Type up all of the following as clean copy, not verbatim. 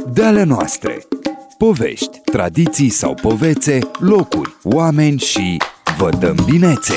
De ale noastre. Povești, tradiții sau povețe, locuri, oameni și vă dăm binețe!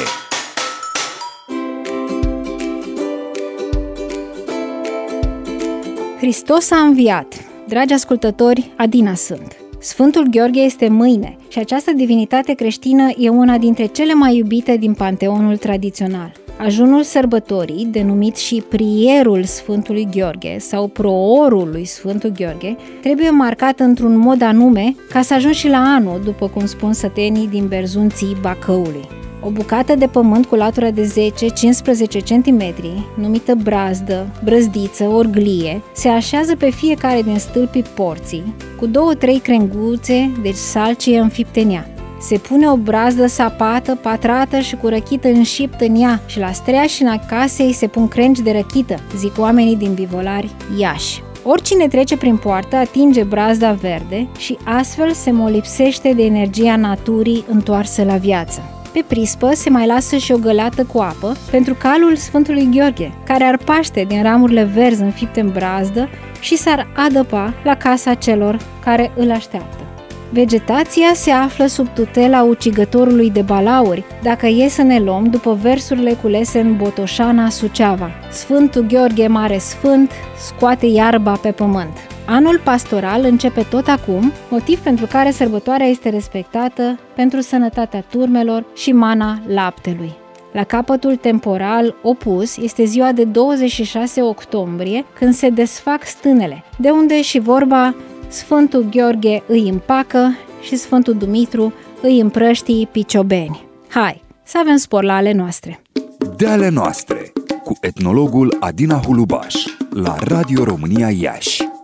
Hristos a înviat! Dragi ascultători, Adina sunt. Sfântul Gheorghe este mâine și această divinitate creștină e una dintre cele mai iubite din panteonul tradițional. Ajunul sărbătorii, denumit și prierul Sfântului Gheorghe sau proorul lui Sfântul Gheorghe, trebuie marcat într-un mod anume ca să ajungi și la anul, după cum spun sătenii din Berzunții Bacăului. O bucată de pământ cu latură de 10-15 cm, numită brazdă, brăzdiță, orglie, se așează pe fiecare din stâlpii porții, cu 2-3 crenguțe, deci salcie înfipte în ea. Se pune o brazdă sapată, patrată și cu răchită înșipt în ea și la streașina casei se pun crengi de răchită, zic oamenii din Bivolari, Iași. Oricine trece prin poartă atinge brazda verde și astfel se molipsește de energia naturii întoarsă la viață. Pe prispă se mai lasă și o găleată cu apă pentru calul Sfântului Gheorghe, care ar paște din ramurile verzi înfipte în brazdă și s-ar adăpa la casa celor care îl așteaptă. Vegetația se află sub tutela ucigătorului de balauri, dacă e să ne luăm după versurile culese în Botoșana, Suceava. Sfântul Gheorghe Mare Sfânt scoate iarba pe pământ. Anul pastoral începe tot acum, motiv pentru care sărbătoarea este respectată pentru sănătatea turmelor și mana laptelui. La capătul temporal opus este ziua de 26 octombrie, când se desfac stânele, de unde și vorba Sfântul Gheorghe îi împacă și Sfântul Dumitru îi împrăștii piciobeni. Hai, să avem spor la ale noastre! De ale noastre, cu etnologul Adina Hulubaș, la Radio România Iași.